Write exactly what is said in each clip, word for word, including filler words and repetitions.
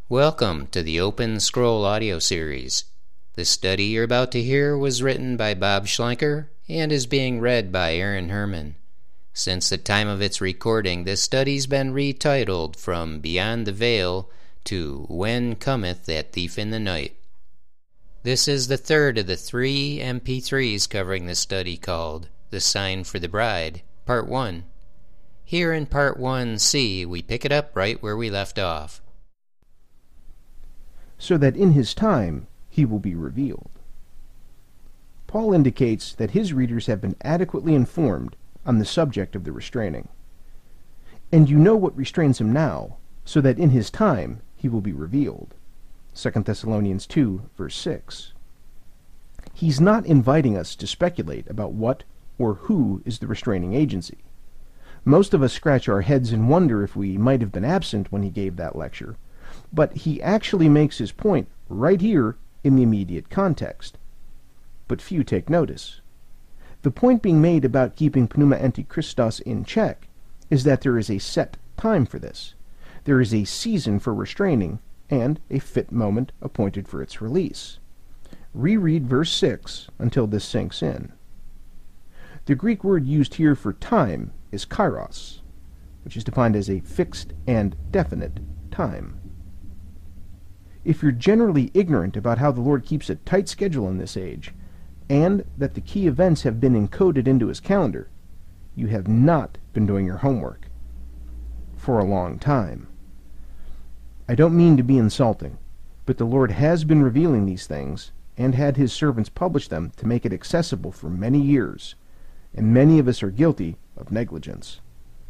Welcome to the Open Scroll audio series. The study you're about to hear was written by Bob Schlenker and is being read by Aaron Herman. Since the time of its recording, this study's been retitled from Beyond the Veil to When Cometh That Thief in the Night. This is the third of the three M P threes covering the study called The Sign for the Bride, Part one. Here in Part one C, we pick it up right where we left off. So that in his time he will be revealed. Paul indicates that his readers have been adequately informed on the subject of the restraining. And you know what restrains him now, so that in his time he will be revealed. Second Thessalonians two, verse six. He's not inviting us to speculate about what or who is the restraining agency. Most of us scratch our heads and wonder if we might have been absent when he gave that lecture, but he actually makes his point right here in the immediate context. But few take notice. The point being made about keeping Pneuma Antichristos in check is that there is a set time for this. There is a season for restraining and a fit moment appointed for its release. Reread verse six until this sinks in. The Greek word used here for time is kairos, which is defined as a fixed and definite time. If you're generally ignorant about how the Lord keeps a tight schedule in this age, and that the key events have been encoded into his calendar, you have not been doing your homework for a long time. I don't mean to be insulting, but the Lord has been revealing these things and had his servants publish them to make it accessible for many years, and many of us are guilty of negligence.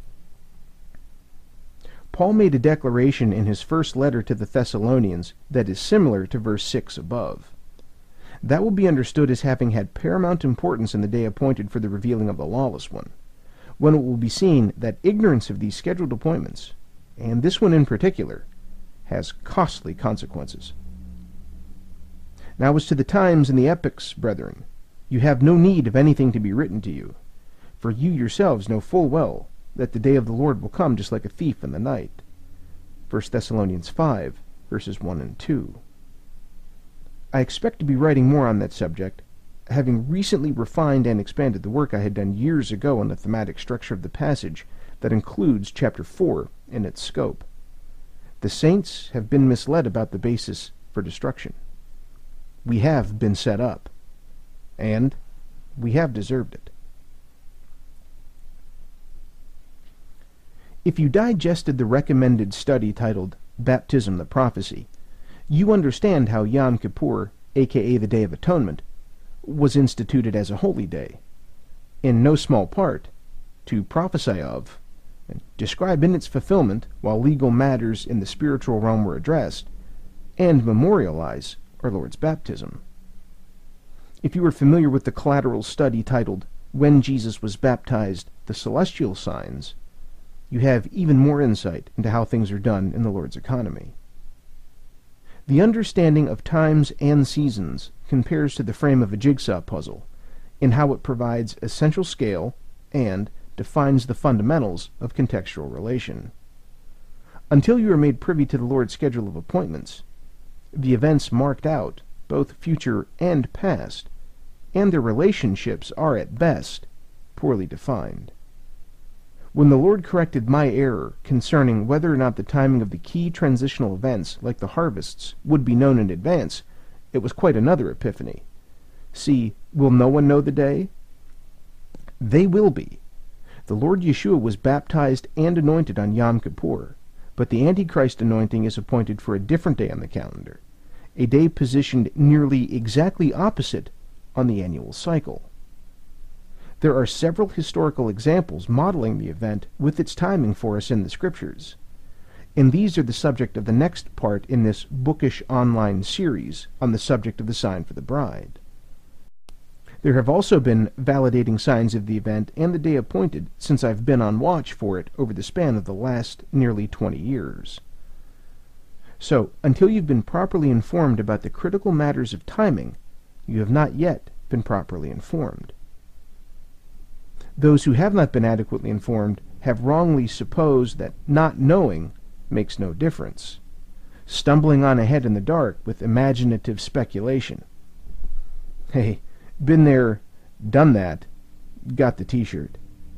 Paul made a declaration in his first letter to the Thessalonians that is similar to verse six above. That will be understood as having had paramount importance in the day appointed for the revealing of the lawless one, when it will be seen that ignorance of these scheduled appointments, and this one in particular, has costly consequences. Now as to the times and the epochs, brethren, you have no need of anything to be written to you, for you yourselves know full well that the day of the Lord will come just like a thief in the night. First Thessalonians five, verses one and two. I expect to be writing more on that subject, having recently refined and expanded the work I had done years ago on the thematic structure of the passage that includes chapter four in its scope. The saints have been misled about the basis for destruction. We have been set up, and we have deserved it. If you digested the recommended study titled Baptism the Prophecy, you understand how Yom Kippur, aka the Day of Atonement, was instituted as a holy day, in no small part to prophesy of, and describe in its fulfillment while legal matters in the spiritual realm were addressed, and memorialize our Lord's baptism. If you are familiar with the collateral study titled When Jesus Was Baptized, the Celestial Signs, you have even more insight into how things are done in the Lord's economy. The understanding of times and seasons compares to the frame of a jigsaw puzzle in how it provides essential scale and defines the fundamentals of contextual relation. Until you are made privy to the Lord's schedule of appointments, the events marked out, both future and past, and their relationships are at best poorly defined. When the Lord corrected my error concerning whether or not the timing of the key transitional events, like the harvests, would be known in advance, it was quite another epiphany. See, will no one know the day? They will be. The Lord Yeshua was baptized and anointed on Yom Kippur, but the Antichrist anointing is appointed for a different day on the calendar, a day positioned nearly exactly opposite on the annual cycle. There are several historical examples modeling the event with its timing for us in the Scriptures, and these are the subject of the next part in this bookish online series on the subject of the sign for the bride. There have also been validating signs of the event and the day appointed since I've been on watch for it over the span of the last nearly twenty years. So, until you've been properly informed about the critical matters of timing, you have not yet been properly informed. Those who have not been adequately informed have wrongly supposed that not knowing makes no difference. stumbling on ahead in the dark with imaginative speculation. Hey, been there, done that, got the t-shirt.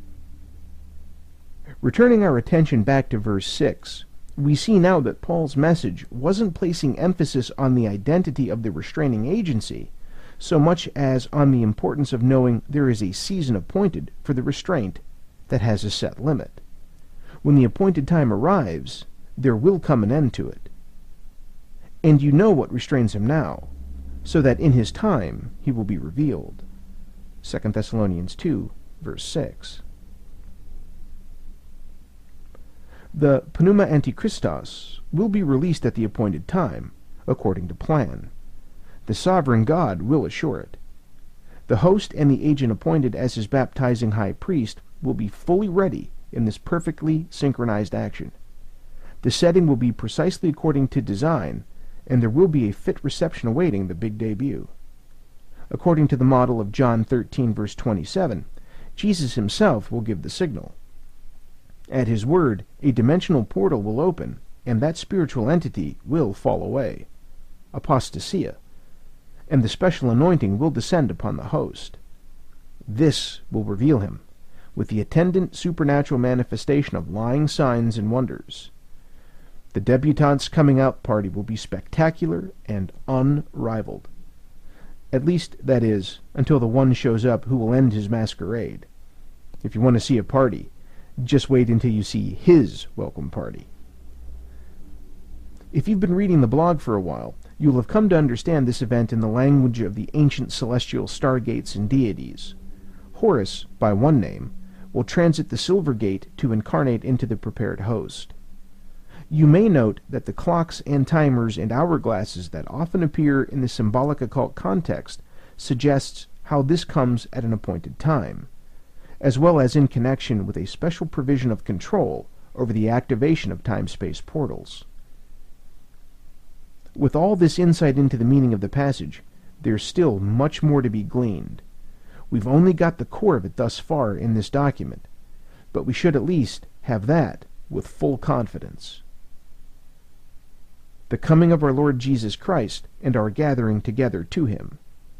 Returning our attention back to verse six, we see now that Paul's message wasn't placing emphasis on the identity of the restraining agency, so much as on the importance of knowing there is a season appointed for the restraint that has a set limit. When the appointed time arrives, there will come an end to it. And you know what restrains him now, so that in his time he will be revealed. Second Thessalonians two, verse six. The pneuma antichristos will be released at the appointed time, according to plan. The sovereign God will assure it. The host and the agent appointed as his baptizing high priest will be fully ready in this perfectly synchronized action. The setting will be precisely according to design, and there will be a fit reception awaiting the big debut. According to the model of John thirteen, verse twenty-seven, Jesus himself will give the signal. At his word, a dimensional portal will open, and that spiritual entity will fall away, apostasia, and the special anointing will descend upon the host. This will reveal him, with the attendant supernatural manifestation of lying signs and wonders. The debutante's coming out party will be spectacular and unrivaled. At least, that is, until the one shows up who will end his masquerade. If you want to see a party, just wait until you see his welcome party. If you've been reading the blog for a while, you'll have come to understand this event in the language of the ancient celestial stargates and deities. Horus, by one name, will transit the silver gate to incarnate into the prepared host. You may note that the clocks and timers and hourglasses that often appear in the symbolic occult context suggests how this comes at an appointed time, as well as in connection with a special provision of control over the activation of time-space portals. With all this insight into the meaning of the passage, there's still much more to be gleaned. We've only got the core of it thus far in this document, but we should at least have that with full confidence. The coming of our Lord Jesus Christ and our gathering together to him.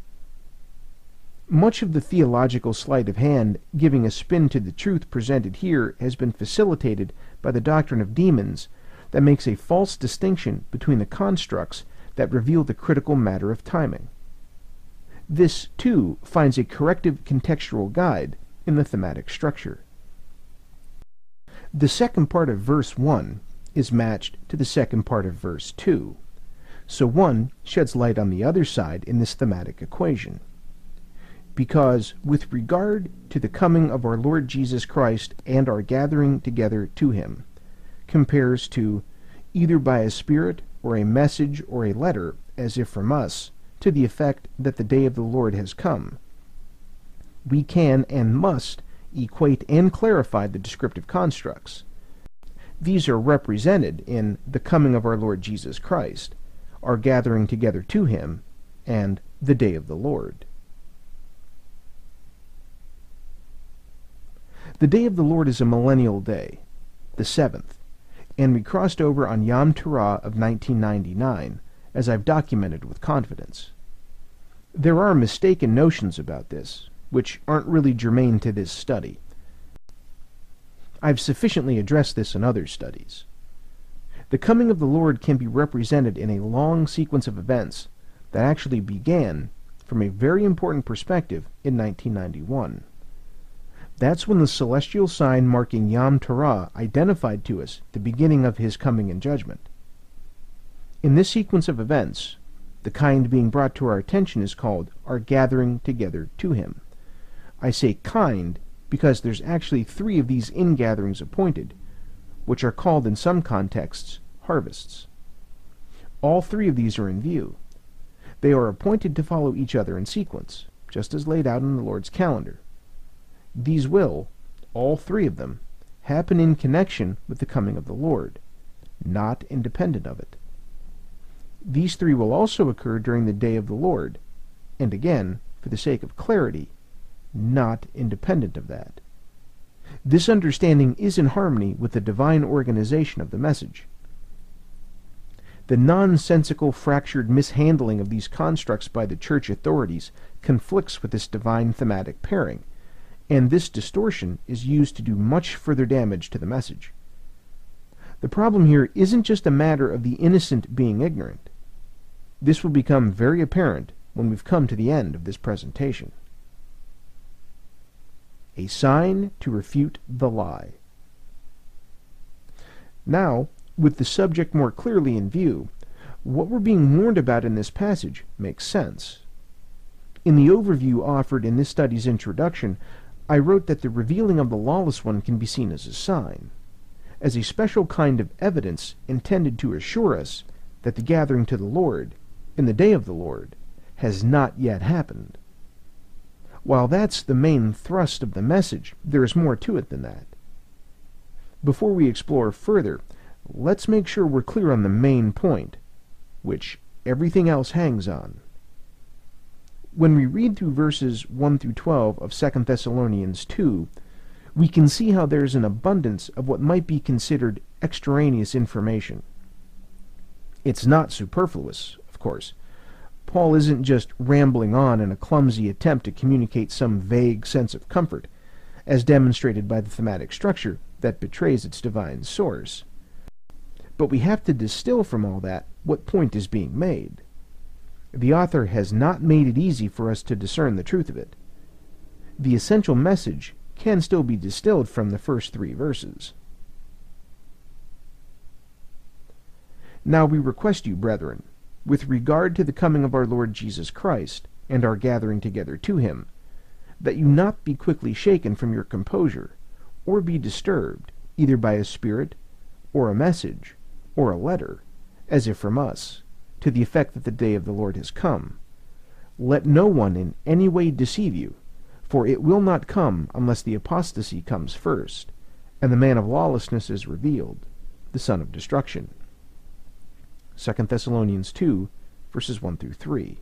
Much of the theological sleight of hand giving a spin to the truth presented here has been facilitated by the doctrine of demons that makes a false distinction between the constructs that reveal the critical matter of timing. This, too, finds a corrective contextual guide in the thematic structure. The second part of verse one is matched to the second part of verse two, so one sheds light on the other side in this thematic equation. Because, with regard to the coming of our Lord Jesus Christ and our gathering together to him, compares to either by a spirit or a message or a letter, as if from us, to the effect that the day of the Lord has come. We can and must equate and clarify the descriptive constructs. These are represented in the coming of our Lord Jesus Christ, our gathering together to him, and the day of the Lord. The day of the Lord is a millennial day, the seventh, and we crossed over on Yom Teruah of nineteen ninety-nine, as I've documented with confidence. There are mistaken notions about this, which aren't really germane to this study. I've sufficiently addressed this in other studies. The coming of the Lord can be represented in a long sequence of events that actually began, from a very important perspective, in nineteen ninety-one. That's when the celestial sign marking Yom Teruah identified to us the beginning of his coming in judgment. In this sequence of events, the kind being brought to our attention is called our gathering together to him. I say kind because there's actually three of these ingatherings appointed, which are called in some contexts harvests. All three of these are in view. They are appointed to follow each other in sequence, just as laid out in the Lord's calendar. These will, all three of them, happen in connection with the coming of the Lord, not independent of it. These three will also occur during the day of the Lord, and again, for the sake of clarity, not independent of that. This understanding is in harmony with the divine organization of the message. The nonsensical, fractured mishandling of these constructs by the church authorities conflicts with this divine thematic pairing, and this distortion is used to do much further damage to the message. The problem here isn't just a matter of the innocent being ignorant. This will become very apparent when we've come to the end of this presentation. A sign to refute the lie. Now, with the subject more clearly in view, what we're being warned about in this passage makes sense. In the overview offered in this study's introduction, I wrote that the revealing of the lawless one can be seen as a sign, as a special kind of evidence intended to assure us that the gathering to the Lord, in the day of the Lord, has not yet happened. While that's the main thrust of the message, there is more to it than that. Before we explore further, let's make sure we're clear on the main point, which everything else hangs on. When we read through verses one through twelve of Second Thessalonians two, we can see how there's an abundance of what might be considered extraneous information. It's not superfluous, of course. Paul isn't just rambling on in a clumsy attempt to communicate some vague sense of comfort, as demonstrated by the thematic structure that betrays its divine source. But we have to distill from all that what point is being made. The author has not made it easy for us to discern the truth of it. The essential message can still be distilled from the first three verses. Now we request you, brethren, with regard to the coming of our Lord Jesus Christ, and our gathering together to him, that you not be quickly shaken from your composure, or be disturbed, either by a spirit, or a message, or a letter, as if from us, to the effect that the day of the Lord has come. Let no one in any way deceive you, for it will not come unless the apostasy comes first, and the man of lawlessness is revealed, the son of destruction. Second Thessalonians two, verses one through three.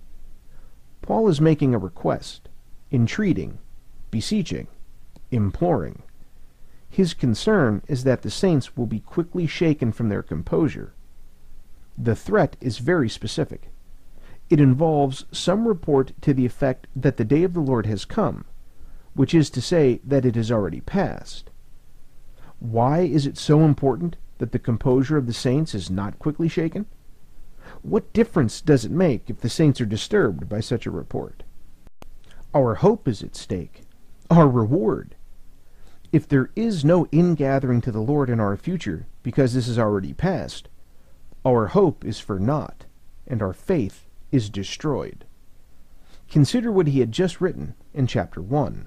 Paul is making a request, entreating, beseeching, imploring. His concern is that the saints will be quickly shaken from their composure. The threat is very specific. It involves some report to the effect that the day of the Lord has come, which is to say that it has already passed. Why is it so important that the composure of the saints is not quickly shaken? What difference does it make if the saints are disturbed by such a report? Our hope is at stake, our reward. If there is no ingathering to the Lord in our future, because this is already past, our hope is for naught, and our faith is destroyed. Consider what he had just written in chapter one.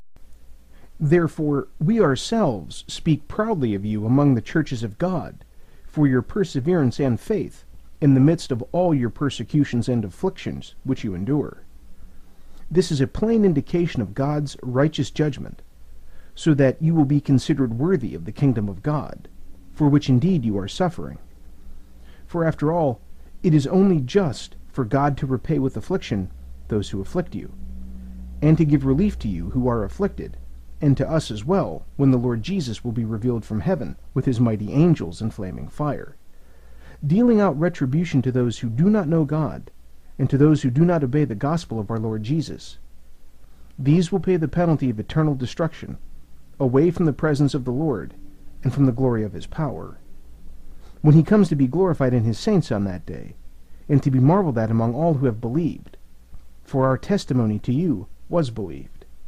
Therefore, we ourselves speak proudly of you among the churches of God, for your perseverance and faith, in the midst of all your persecutions and afflictions which you endure. This is a plain indication of God's righteous judgment, so that you will be considered worthy of the kingdom of God, for which indeed you are suffering. For after all, it is only just for God to repay with affliction those who afflict you, and to give relief to you who are afflicted, and to us as well, when the Lord Jesus will be revealed from heaven with his mighty angels in flaming fire, dealing out retribution to those who do not know God, and to those who do not obey the gospel of our Lord Jesus. These will pay the penalty of eternal destruction, away from the presence of the Lord, and from the glory of his power, when he comes to be glorified in his saints on that day, and to be marveled at among all who have believed, for our testimony to you was believed.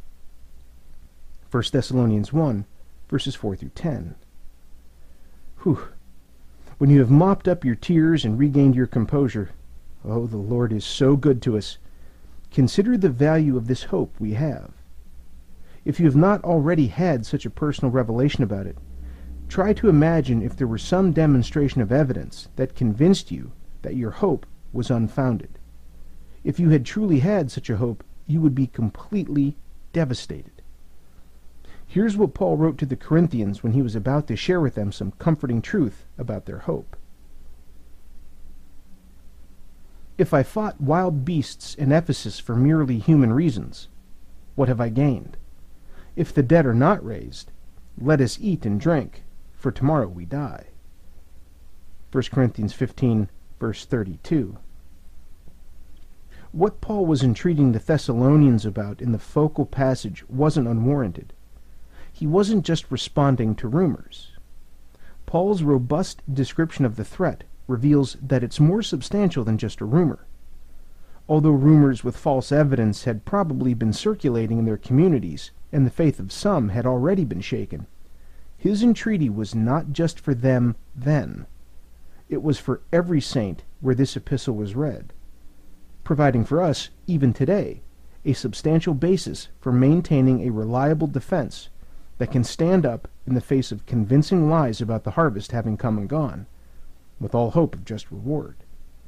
First Thessalonians one, verses four through ten. Whew. When you have mopped up your tears and regained your composure, oh, the Lord is so good to us, consider the value of this hope we have. If you have not already had such a personal revelation about it, try to imagine if there were some demonstration of evidence that convinced you that your hope was unfounded. If you had truly had such a hope, you would be completely devastated. Here's what Paul wrote to the Corinthians when he was about to share with them some comforting truth about their hope. If I fought wild beasts in Ephesus for merely human reasons, what have I gained? If the dead are not raised, let us eat and drink, for tomorrow we die. First Corinthians fifteen, verse thirty-two. What Paul was entreating the Thessalonians about in the focal passage wasn't unwarranted. He wasn't just responding to rumors. Paul's robust description of the threat reveals that it's more substantial than just a rumor. Although rumors with false evidence had probably been circulating in their communities, and the faith of some had already been shaken, his entreaty was not just for them then. It was for every saint where this epistle was read, providing for us, even today, a substantial basis for maintaining a reliable defense that can stand up in the face of convincing lies about the harvest having come and gone, with all hope of just reward.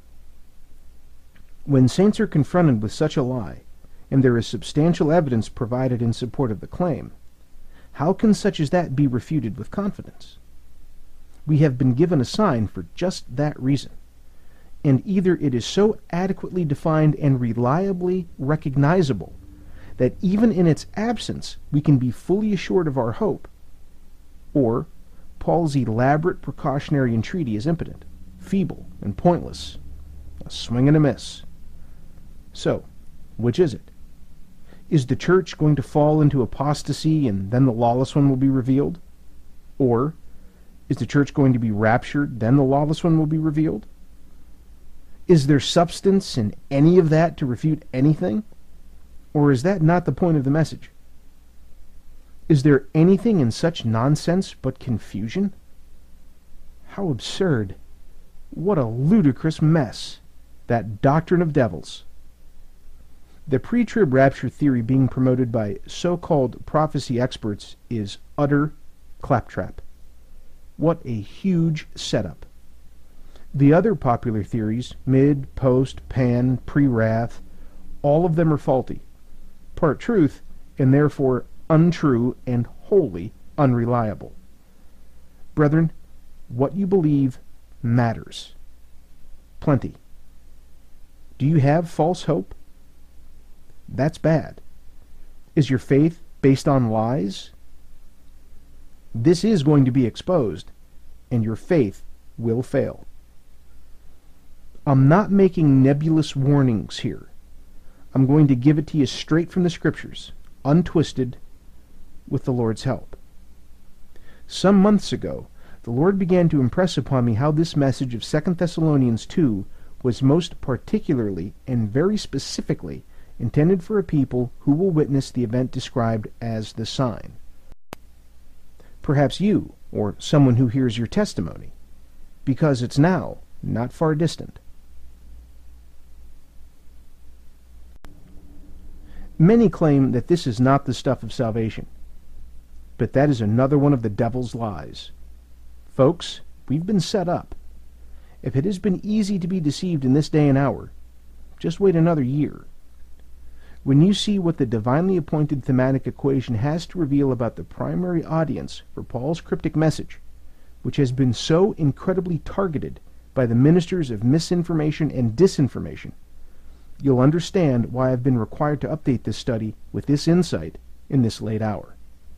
When saints are confronted with such a lie, and there is substantial evidence provided in support of the claim, how can such as that be refuted with confidence? We have been given a sign for just that reason, and either it is so adequately defined and reliably recognizable that even in its absence we can be fully assured of our hope, or Paul's elaborate precautionary entreaty is impotent, feeble, and pointless, a swing and a miss. So, which is it? Is the church going to fall into apostasy and then the lawless one will be revealed? Or is the church going to be raptured, then the lawless one will be revealed? Is there substance in any of that to refute anything? Or is that not the point of the message? Is there anything in such nonsense but confusion? How absurd. What a ludicrous mess. That doctrine of devils. The pre-trib rapture theory being promoted by so-called prophecy experts is utter claptrap. What a huge setup. The other popular theories, mid, post, pan, pre-wrath, all of them are faulty, part truth, and therefore untrue and wholly unreliable. Brethren, what you believe matters. Plenty. Do you have false hope? That's bad. Is your faith based on lies? This is going to be exposed, and your faith will fail. I'm not making nebulous warnings here. I'm going to give it to you straight from the Scriptures, untwisted, with the Lord's help. Some months ago, the Lord began to impress upon me how this message of Second Thessalonians two was most particularly and very specifically intended for a people who will witness the event described as the sign. Perhaps you, or someone who hears your testimony, because it's now, not far distant. Many claim that this is not the stuff of salvation, but that is another one of the devil's lies. Folks, we've been set up. If it has been easy to be deceived in this day and hour, just wait another year. When you see what the divinely appointed thematic equation has to reveal about the primary audience for Paul's cryptic message, which has been so incredibly targeted by the ministers of misinformation and disinformation, you'll understand why I've been required to update this study with this insight in this late hour.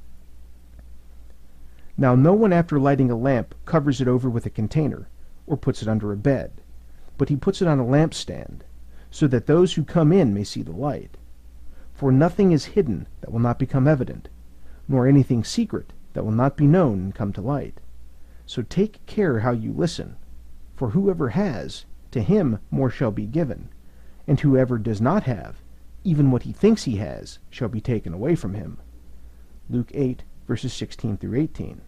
Now, no one after lighting a lamp covers it over with a container or puts it under a bed, but he puts it on a lampstand so that those who come in may see the light. For nothing is hidden that will not become evident, nor anything secret that will not be known and come to light. So take care how you listen, for whoever has, to him more shall be given, and whoever does not have, even what he thinks he has, shall be taken away from him. Luke eight, verses sixteen through eighteen.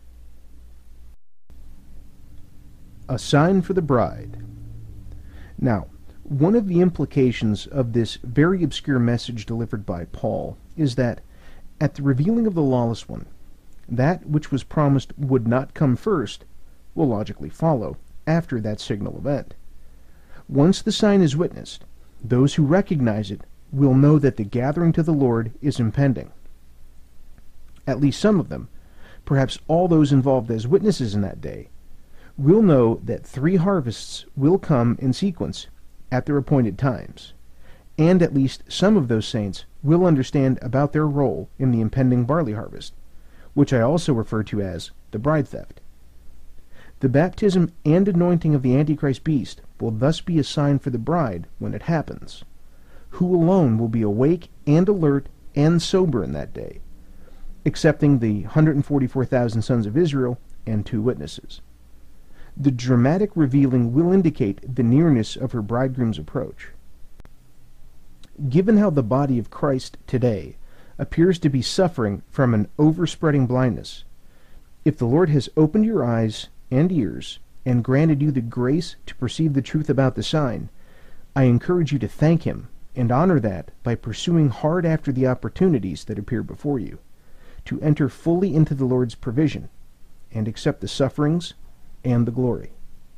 A sign for the bride. Now, one of the implications of this very obscure message delivered by Paul is that, at the revealing of the lawless one, that which was promised would not come first will logically follow after that signal event. Once the sign is witnessed, those who recognize it will know that the gathering to the Lord is impending. At least some of them, perhaps all those involved as witnesses in that day, will know that three harvests will come in sequence at their appointed times, and at least some of those saints will understand about their role in the impending barley harvest, which I also refer to as the bride theft. The baptism and anointing of the Antichrist beast will thus be a sign for the bride when it happens, who alone will be awake and alert and sober in that day, excepting the one hundred forty-four thousand sons of Israel and two witnesses. The dramatic revealing will indicate the nearness of her bridegroom's approach. Given how the body of Christ today appears to be suffering from an overspreading blindness, if the Lord has opened your eyes and ears and granted you the grace to perceive the truth about the sign, I encourage you to thank Him and honor that by pursuing hard after the opportunities that appear before you, to enter fully into the Lord's provision and accept the sufferings and the glory.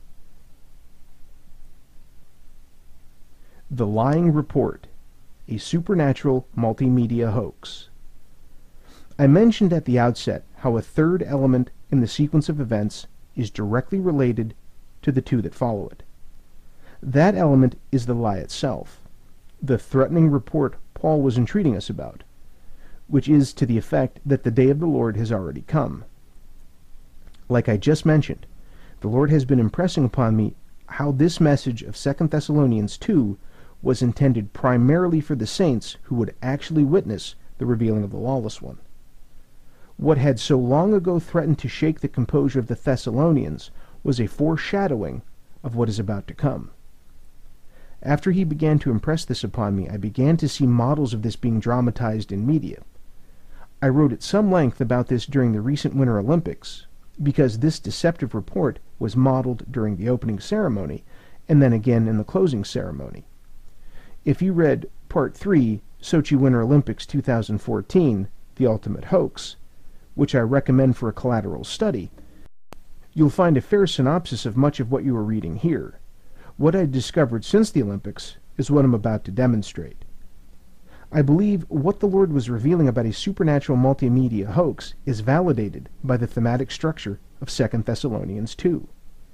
The Lying Report, a supernatural multimedia hoax. I mentioned at the outset how a third element in the sequence of events is directly related to the two that follow it. That element is the lie itself, the threatening report Paul was entreating us about, which is to the effect that the day of the Lord has already come. Like I just mentioned, the Lord has been impressing upon me how this message of Second Thessalonians two was intended primarily for the saints who would actually witness the revealing of the lawless one. What had so long ago threatened to shake the composure of the Thessalonians was a foreshadowing of what is about to come. After he began to impress this upon me, I began to see models of this being dramatized in media. I wrote at some length about this during the recent Winter Olympics, because this deceptive report was modeled during the opening ceremony, and then again in the closing ceremony. If you read Part three, Sochi Winter Olympics two thousand fourteen, The Ultimate Hoax, which I recommend for a collateral study, you'll find a fair synopsis of much of what you are reading here. What I discovered since the Olympics is what I'm about to demonstrate. I believe what the Lord was revealing about a supernatural multimedia hoax is validated by the thematic structure of Second Thessalonians two.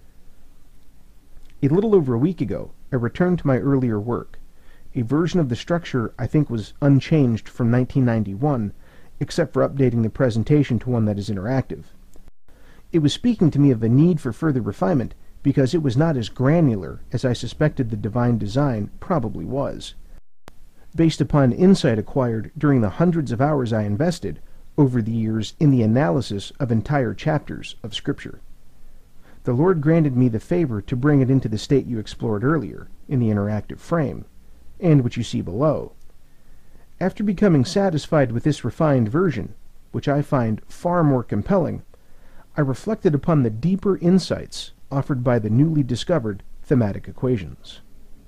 A little over a week ago, I returned to my earlier work. A version of the structure I think was unchanged from nineteen ninety-one, except for updating the presentation to one that is interactive. It was speaking to me of the need for further refinement because it was not as granular as I suspected the divine design probably was, based upon insight acquired during the hundreds of hours I invested over the years in the analysis of entire chapters of Scripture. The Lord granted me the favor to bring it into the state you explored earlier, in the interactive frame, and which you see below. After becoming satisfied with this refined version, which I find far more compelling, I reflected upon the deeper insights offered by the newly discovered thematic equations.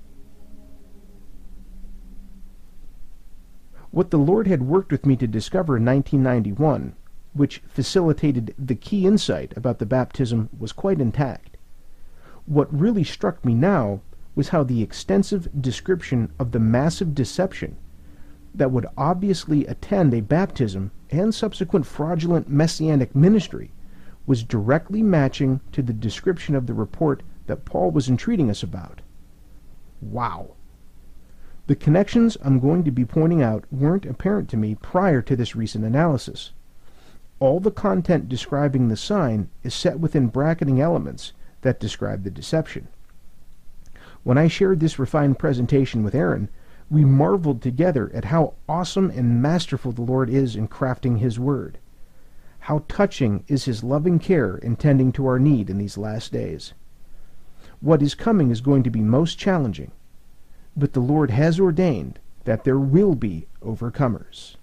What the Lord had worked with me to discover in nineteen ninety-one, which facilitated the key insight about the baptism, was quite intact. What really struck me now was how the extensive description of the massive deception that would obviously attend a baptism and subsequent fraudulent messianic ministry was directly matching to the description of the report that Paul was entreating us about. Wow! The connections I'm going to be pointing out weren't apparent to me prior to this recent analysis. All the content describing the sign is set within bracketing elements that describe the deception. When I shared this refined presentation with Aaron, we marveled together at how awesome and masterful the Lord is in crafting His Word. How touching is His loving care in tending to our need in these last days. What is coming is going to be most challenging, but the Lord has ordained that there will be overcomers.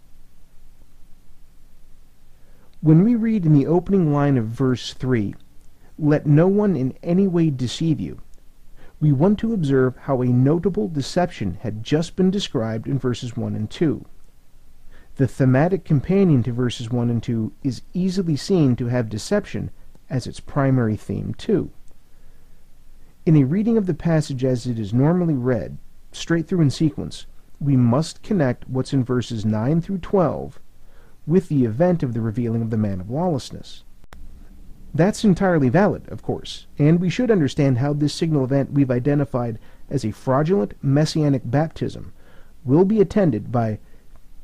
When we read in the opening line of verse three, "Let no one in any way deceive you," we want to observe how a notable deception had just been described in verses one and two. The thematic companion to verses one and two is easily seen to have deception as its primary theme too. In a reading of the passage as it is normally read, straight through in sequence, we must connect what's in verses nine through twelve with the event of the revealing of the man of lawlessness. That's entirely valid, of course, and we should understand how this signal event we've identified as a fraudulent messianic baptism will be attended by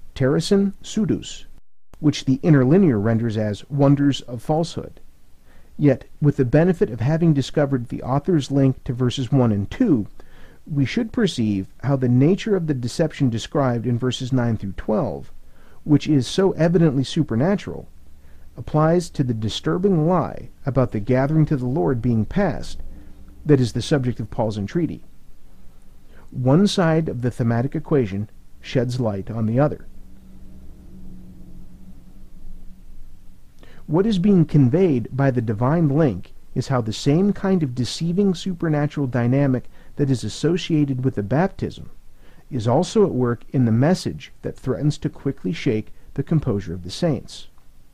terrasin pseudous, which the interlinear renders as wonders of falsehood, Yet, with the benefit of having discovered the author's link to verses one and two, we should perceive how the nature of the deception described in verses nine through twelve, which is so evidently supernatural, applies to the disturbing lie about the gathering to the Lord being past that is the subject of Paul's entreaty. One side of the thematic equation sheds light on the other. What is being conveyed by the divine link is how the same kind of deceiving supernatural dynamic that is associated with the baptism is also at work in the message that threatens to quickly shake the composure of the saints.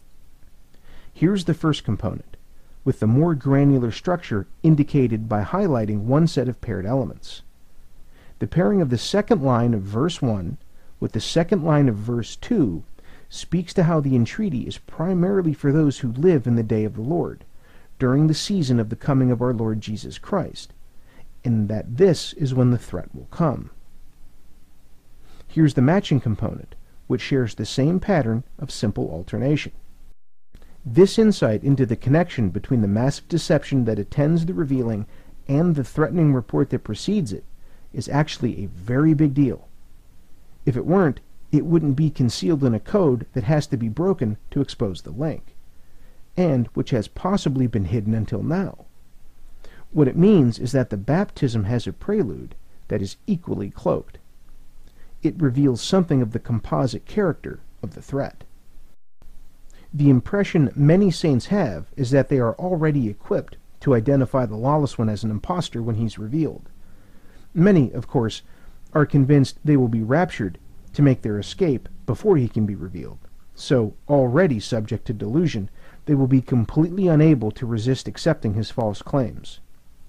Here's the first component, with the more granular structure indicated by highlighting one set of paired elements. The pairing of the second line of verse one with the second line of verse two speaks to how the entreaty is primarily for those who live in the day of the Lord, during the season of the coming of our Lord Jesus Christ, and that this is when the threat will come. Here's the matching component, which shares the same pattern of simple alternation. This insight into the connection between the massive deception that attends the revealing and the threatening report that precedes it is actually a very big deal. If it weren't, it wouldn't be concealed in a code that has to be broken to expose the link, and which has possibly been hidden until now. What it means is that the baptism has a prelude that is equally cloaked. It reveals something of the composite character of the threat. The impression many saints have is that they are already equipped to identify the lawless one as an impostor when he's revealed. Many, of course, are convinced they will be raptured to make their escape before he can be revealed. So, already subject to delusion, they will be completely unable to resist accepting his false claims.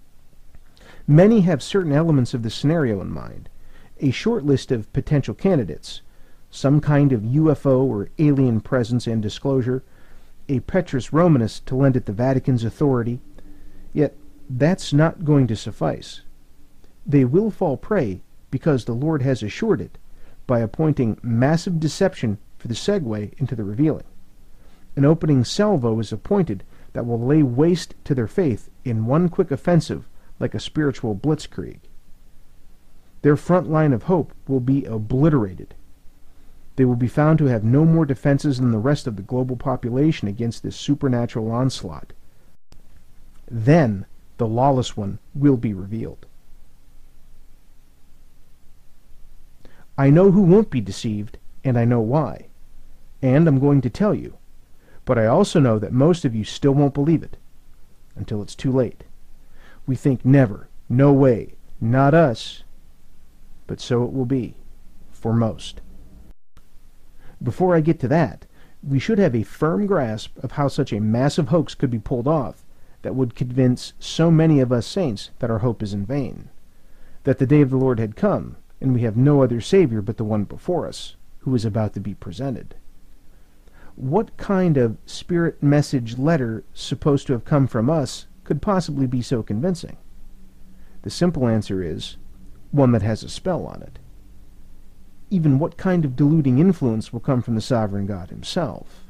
Many have certain elements of the scenario in mind, a short list of potential candidates, some kind of U F O or alien presence and disclosure, a Petrus Romanus to lend it the Vatican's authority. Yet that's not going to suffice. They will fall prey because the Lord has assured it by appointing massive deception for the segue into the revealing. An opening salvo is appointed that will lay waste to their faith in one quick offensive like a spiritual blitzkrieg. Their front line of hope will be obliterated. They will be found to have no more defenses than the rest of the global population against this supernatural onslaught. Then the lawless one will be revealed. I know who won't be deceived, and I know why. And I'm going to tell you. But I also know that most of you still won't believe it, until it's too late. We think never, no way, not us. But so it will be, for most. Before I get to that, we should have a firm grasp of how such a massive hoax could be pulled off that would convince so many of us saints that our hope is in vain, that the day of the Lord had come, and we have no other Savior but the one before us, who is about to be presented. What kind of spirit message letter supposed to have come from us could possibly be so convincing? The simple answer is, one that has a spell on it. Even what kind of deluding influence will come from the sovereign God himself?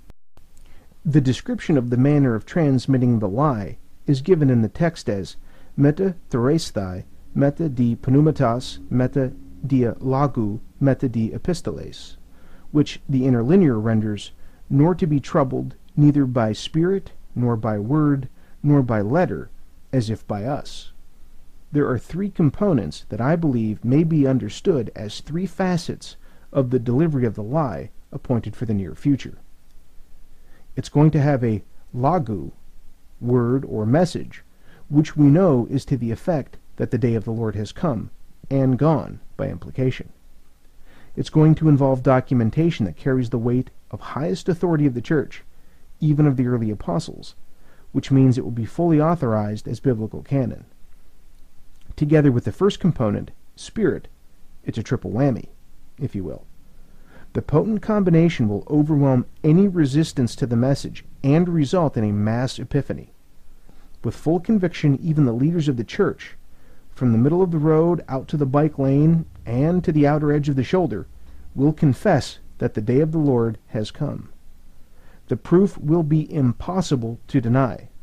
The description of the manner of transmitting the lie is given in the text as meta thoresthai, meta di pneumatas, meta dia lagu, meta di epistoles, which the interlinear renders, nor to be troubled neither by spirit, nor by word, nor by letter, as if by us. There are three components that I believe may be understood as three facets of the delivery of the lie appointed for the near future. It's going to have a lagu, word or message, which we know is to the effect that the day of the Lord has come, and gone, by implication. It's going to involve documentation that carries the weight of highest authority of the Church, even of the early apostles, which means it will be fully authorized as biblical canon. Together with the first component, spirit, it's a triple whammy, if you will. The potent combination will overwhelm any resistance to the message and result in a mass epiphany. With full conviction, even the leaders of the Church, from the middle of the road out to the bike lane and to the outer edge of the shoulder, will confess that the day of the Lord has come. The proof will be impossible to deny.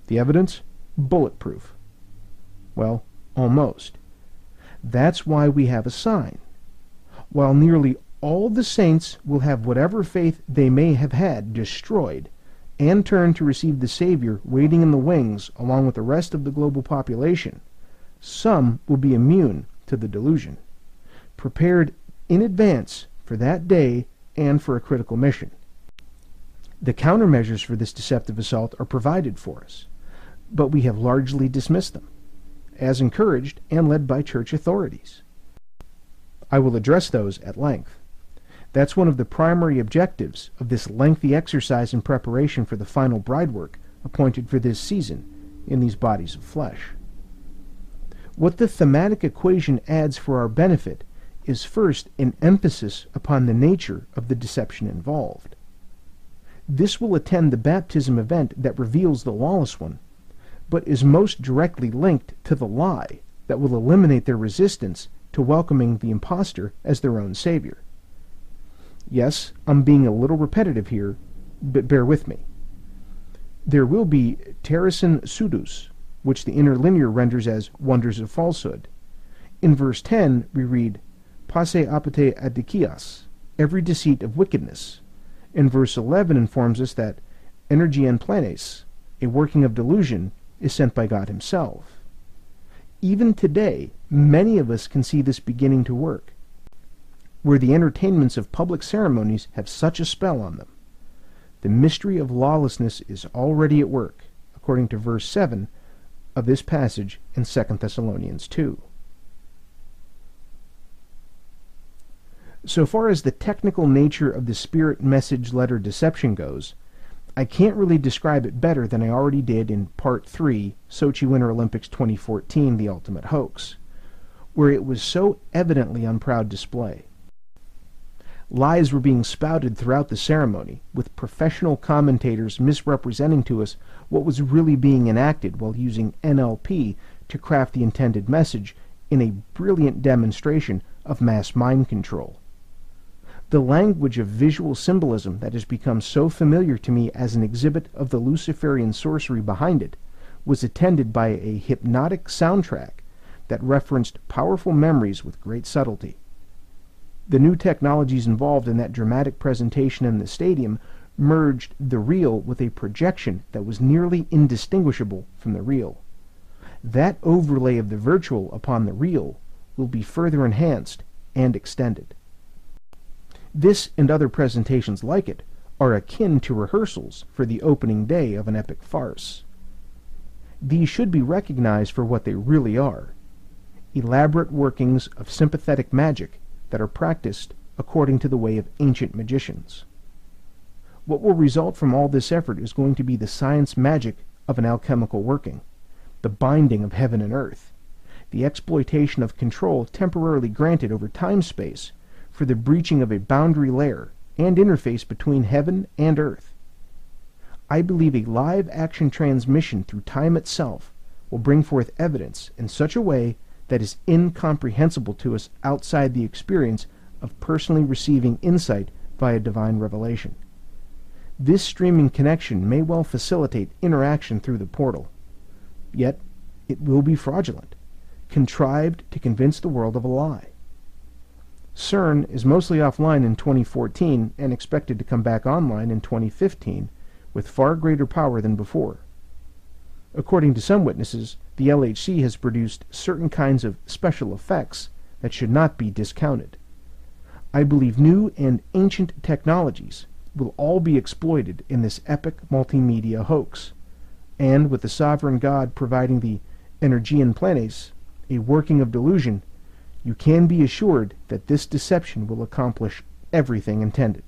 The evidence? Bulletproof. Well, almost. That's why we have a sign. While nearly all the saints will have whatever faith they may have had destroyed, and turn to receive the Savior waiting in the wings along with the rest of the global population, some will be immune to the delusion, prepared in advance for that day and for a critical mission. The countermeasures for this deceptive assault are provided for us, but we have largely dismissed them, as encouraged and led by church authorities. I will address those at length. That's one of the primary objectives of this lengthy exercise in preparation for the final bride work appointed for this season in these bodies of flesh. What the thematic equation adds for our benefit is first an emphasis upon the nature of the deception involved. This will attend the baptism event that reveals the lawless one, but is most directly linked to the lie that will eliminate their resistance to welcoming the impostor as their own savior. Yes, I'm being a little repetitive here, but bear with me. There will be terrasin pseudus, which the interlinear renders as wonders of falsehood. In verse ten, we read, passe apete adikias, every deceit of wickedness. And verse eleven informs us that energian planes, a working of delusion, is sent by God himself. Even today, many of us can see this beginning to work, where the entertainments of public ceremonies have such a spell on them. The mystery of lawlessness is already at work, according to verse seven of this passage in Second Thessalonians two. So far as the technical nature of the Spirit Message Letter deception goes, I can't really describe it better than I already did in Part three, Sochi Winter Olympics twenty fourteen, The Ultimate Hoax, where it was so evidently on proud display. Lies were being spouted throughout the ceremony, with professional commentators misrepresenting to us what was really being enacted while using N L P to craft the intended message in a brilliant demonstration of mass mind control. The language of visual symbolism that has become so familiar to me as an exhibit of the Luciferian sorcery behind it was attended by a hypnotic soundtrack that referenced powerful memories with great subtlety. The new technologies involved in that dramatic presentation in the stadium merged the real with a projection that was nearly indistinguishable from the real. That overlay of the virtual upon the real will be further enhanced and extended. This and other presentations like it are akin to rehearsals for the opening day of an epic farce. These should be recognized for what they really are: elaborate workings of sympathetic magic that are practiced according to the way of ancient magicians. What will result from all this effort is going to be the science magic of an alchemical working, the binding of heaven and earth, the exploitation of control temporarily granted over time-space for the breaching of a boundary layer and interface between heaven and earth. I believe a live-action transmission through time itself will bring forth evidence in such a way that is incomprehensible to us outside the experience of personally receiving insight via divine revelation. This streaming connection may well facilitate interaction through the portal, yet it will be fraudulent, contrived to convince the world of a lie. CERN is mostly offline in twenty fourteen and expected to come back online in twenty fifteen with far greater power than before. According to some witnesses, the L H C has produced certain kinds of special effects that should not be discounted. I believe new and ancient technologies will all be exploited in this epic multimedia hoax, and with the sovereign God providing the energian planes, a working of delusion, you can be assured that this deception will accomplish everything intended.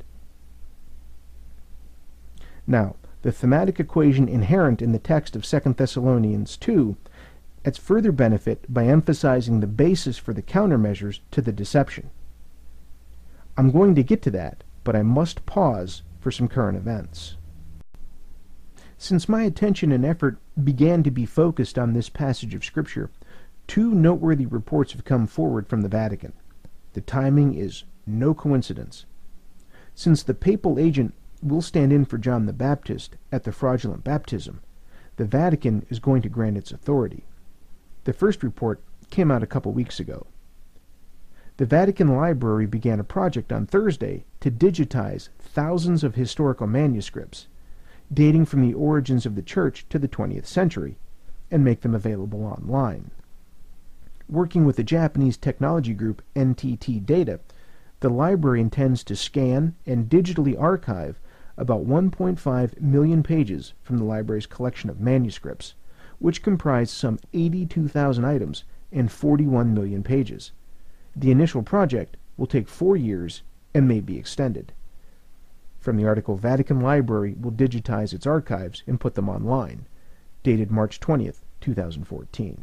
Now, the thematic equation inherent in the text of Second Thessalonians two adds further benefit by emphasizing the basis for the countermeasures to the deception. I'm going to get to that, but I must pause for some current events. Since my attention and effort began to be focused on this passage of Scripture, two noteworthy reports have come forward from the Vatican. The timing is no coincidence. Since the papal agent will stand in for John the Baptist at the fraudulent baptism, the Vatican is going to grant its authority. The first report came out a couple weeks ago. The Vatican Library began a project on Thursday to digitize thousands of historical manuscripts dating from the origins of the Church to the twentieth century and make them available online. Working with the Japanese technology group N T T Data, the library intends to scan and digitally archive about one point five million pages from the library's collection of manuscripts, which comprise some eighty-two thousand items and forty-one million pages. The initial project will take four years and may be extended. From the article, Vatican Library will digitize its archives and put them online, dated March twentieth, two thousand fourteen.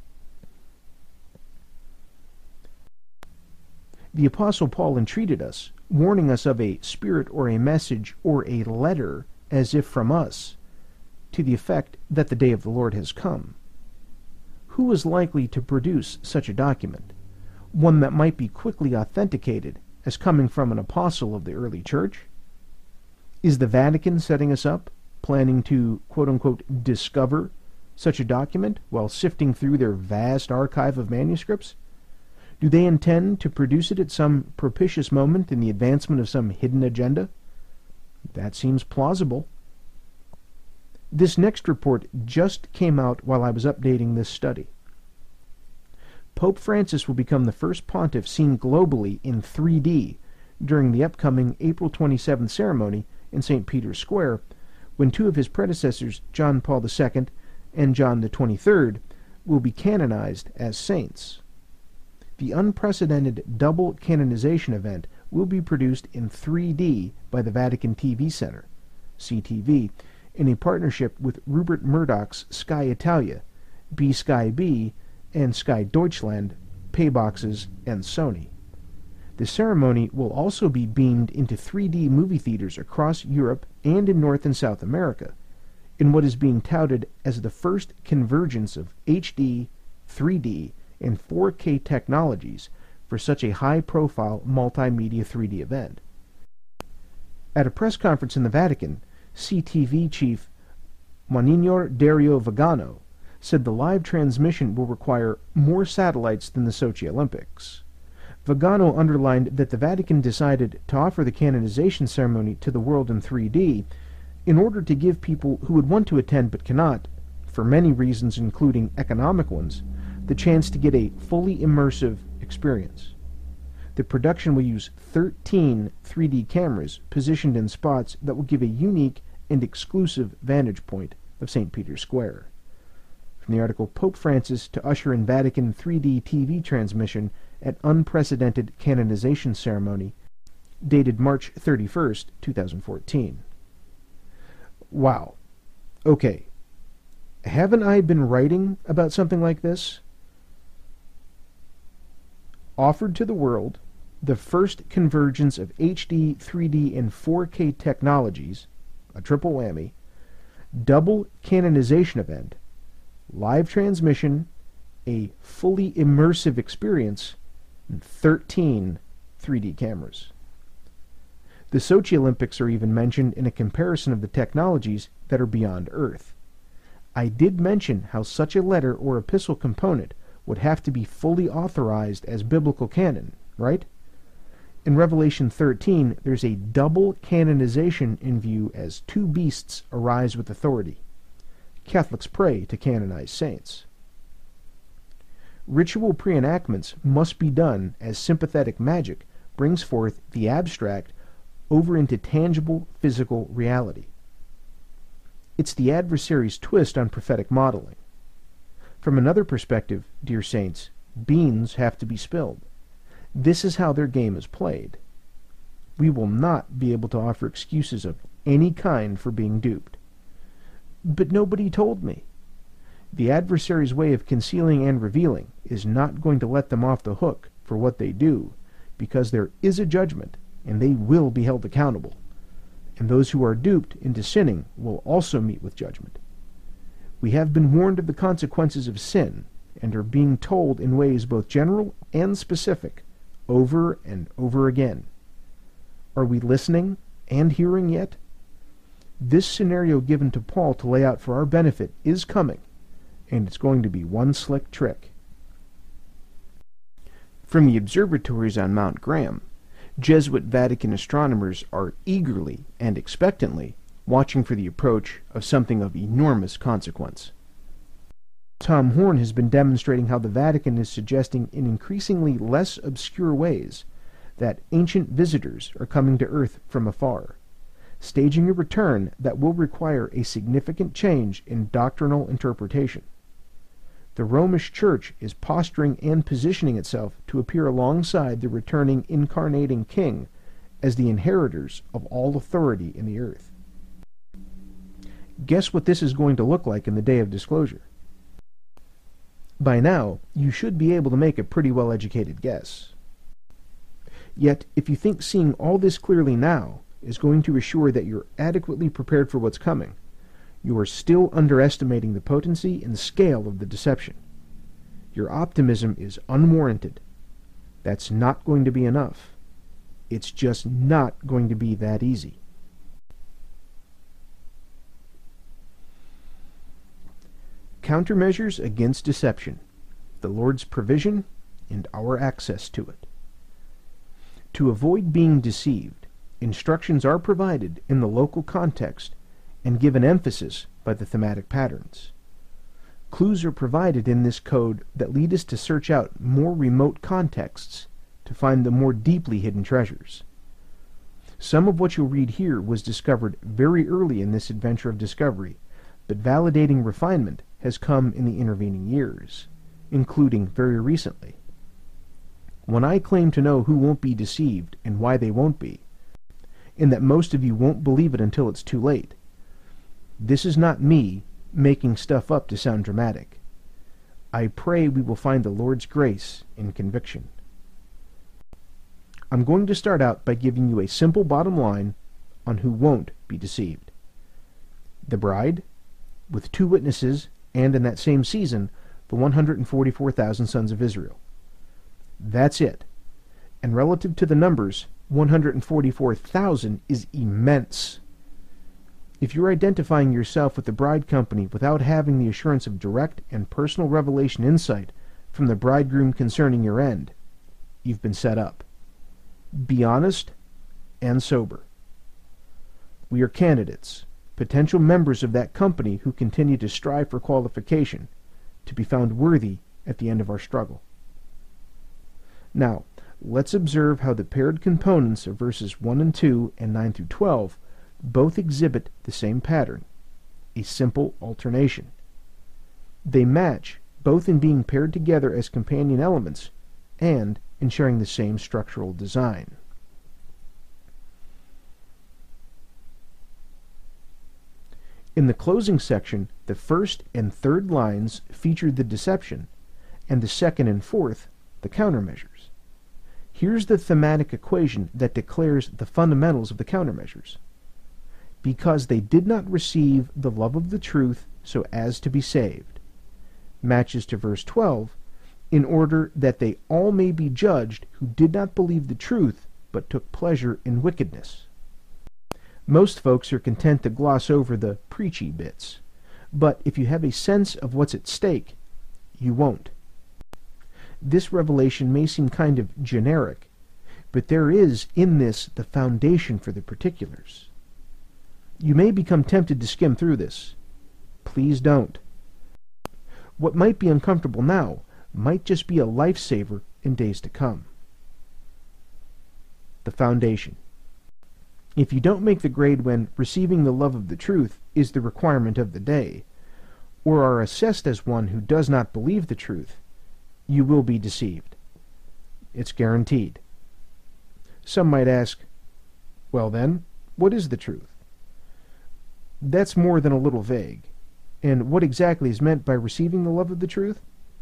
The Apostle Paul entreated us, warning us of a spirit or a message or a letter as if from us, to the effect that the day of the Lord has come. Who is likely to produce such a document, one that might be quickly authenticated as coming from an apostle of the early church? Is the Vatican setting us up, planning to, quote-unquote, discover such a document while sifting through their vast archive of manuscripts? Do they intend to produce it at some propitious moment in the advancement of some hidden agenda? That seems plausible. This next report just came out while I was updating this study. Pope Francis will become the first pontiff seen globally in three D during the upcoming April twenty-seventh ceremony in Saint Peter's Square, when two of his predecessors, John Paul the Second and John the twenty-third, will be canonized as saints. The unprecedented double canonization event will be produced in three D by the Vatican T V Center, C T V, in a partnership with Rupert Murdoch's Sky Italia, B Sky B, and Sky Deutschland, Payboxes, and Sony. The ceremony will also be beamed into three D movie theaters across Europe and in North and South America, in what is being touted as the first convergence of H D, three D, and four K technologies for such a high-profile multimedia three D event. At a press conference in the Vatican, C T V chief Monsignor Dario Vagano said the live transmission will require more satellites than the Sochi Olympics. Vagano underlined that the Vatican decided to offer the canonization ceremony to the world in three D in order to give people who would want to attend but cannot, for many reasons including economic ones, the chance to get a fully immersive experience. The production will use thirteen three D cameras positioned in spots that will give a unique and exclusive vantage point of Saint Peter's Square. From the article, Pope Francis to usher in Vatican three D T V transmission at unprecedented canonization ceremony, dated March thirty-first, two thousand fourteen. Wow. Okay. Haven't I been writing about something like this? Offered to the world, the first convergence of H D, three D, and four K technologies, a triple whammy, double canonization event, live transmission, a fully immersive experience, and thirteen three D cameras. The Sochi Olympics are even mentioned in a comparison of the technologies that are beyond Earth. I did mention how such a letter or epistle component would have to be fully authorized as biblical canon, right? In Revelation thirteen, there's a double canonization in view as two beasts arise with authority. Catholics pray to canonize saints. Ritual pre-enactments must be done as sympathetic magic brings forth the abstract over into tangible physical reality. It's the adversary's twist on prophetic modeling. From another perspective, dear saints, beans have to be spilled. This is how their game is played. We will not be able to offer excuses of any kind for being duped. But nobody told me. The adversary's way of concealing and revealing is not going to let them off the hook for what they do, because there is a judgment, and they will be held accountable. And those who are duped into sinning will also meet with judgment. We have been warned of the consequences of sin, and are being told in ways both general and specific, over and over again. Are we listening and hearing yet? This scenario given to Paul to lay out for our benefit is coming, and it's going to be one slick trick. From the observatories on Mount Graham, Jesuit Vatican astronomers are eagerly and expectantly watching for the approach of something of enormous consequence. Tom Horn has been demonstrating how the Vatican is suggesting in increasingly less obscure ways that ancient visitors are coming to Earth from afar, staging a return that will require a significant change in doctrinal interpretation. The Romish Church is posturing and positioning itself to appear alongside the returning incarnating King as the inheritors of all authority in the earth. Guess what this is going to look like in the day of disclosure? By now, you should be able to make a pretty well-educated guess. Yet, if you think seeing all this clearly now is going to assure that you're adequately prepared for what's coming, you are still underestimating the potency and scale of the deception. Your optimism is unwarranted. That's not going to be enough. It's just not going to be that easy. Countermeasures against deception, the Lord's provision, and our access to it. To avoid being deceived, instructions are provided in the local context and given emphasis by the thematic patterns. Clues are provided in this code that lead us to search out more remote contexts to find the more deeply hidden treasures. Some of what you'll read here was discovered very early in this adventure of discovery, but validating refinement has come in the intervening years, including very recently. When I claim to know who won't be deceived and why they won't be, and that most of you won't believe it until it's too late, this is not me making stuff up to sound dramatic. I pray we will find the Lord's grace in conviction. I'm going to start out by giving you a simple bottom line on who won't be deceived. The bride, with two witnesses, and in that same season, the one hundred forty-four thousand sons of Israel. That's it. And relative to the numbers, one hundred forty-four thousand is immense. If you're identifying yourself with the bride company without having the assurance of direct and personal revelation insight from the bridegroom concerning your end, you've been set up. Be honest and sober. We are candidates, potential members of that company who continue to strive for qualification, to be found worthy at the end of our struggle. Now, let's observe how the paired components of verses one and two and nine through twelve both exhibit the same pattern, a simple alternation. They match both in being paired together as companion elements and in sharing the same structural design. In the closing section, the first and third lines feature the deception, and the second and fourth, the countermeasures. Here's the thematic equation that declares the fundamentals of the countermeasures. Because they did not receive the love of the truth so as to be saved, matches to verse twelve, in order that they all may be judged who did not believe the truth, but took pleasure in wickedness. Most folks are content to gloss over the preachy bits, but if you have a sense of what's at stake, you won't. This revelation may seem kind of generic, but there is in this the foundation for the particulars. You may become tempted to skim through this. Please don't. What might be uncomfortable now might just be a lifesaver in days to come. The foundation. If you don't make the grade when receiving the love of the truth is the requirement of the day, or are assessed as one who does not believe the truth, you will be deceived. It's guaranteed. Some might ask, well then, what is the truth? That's more than a little vague. And what exactly is meant by receiving the love of the truth?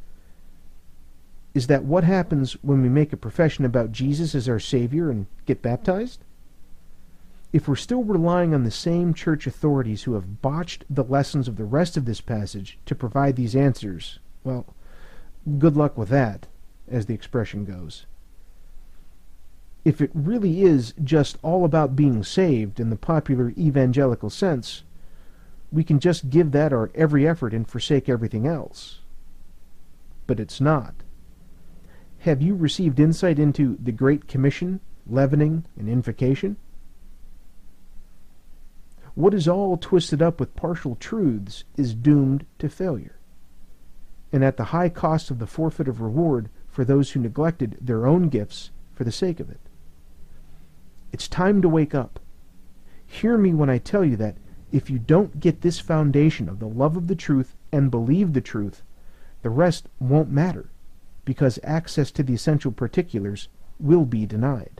Is that what happens when we make a profession about Jesus as our Savior and get baptized? If we're still relying on the same church authorities who have botched the lessons of the rest of this passage to provide these answers, well, good luck with that, as the expression goes. If it really is just all about being saved in the popular evangelical sense, we can just give that our every effort and forsake everything else. But it's not. Have you received insight into the Great Commission, leavening, and invocation? What is all twisted up with partial truths is doomed to failure, and at the high cost of the forfeit of reward for those who neglected their own gifts for the sake of it. It's time to wake up. Hear me when I tell you that if you don't get this foundation of the love of the truth and believe the truth, the rest won't matter, because access to the essential particulars will be denied.